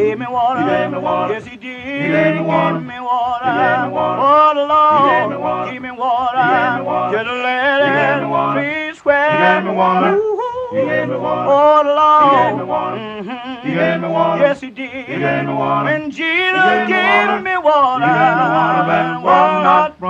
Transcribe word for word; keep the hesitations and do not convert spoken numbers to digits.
gave me water. He gave me water. Yes, he did. He gave me water. Give me water. He gave me water. Oh, the He gave me Lord, water. give me water. He gave me water. Just let He gave me it water. please swear. He gave me water. Ooh. He gave me water. Oh, the Lord. He gave me water. Mhm. He gave me water. Yes, he did. He gave me water. When Jesus He gave me gave water. me water, He gave me water, but it was what not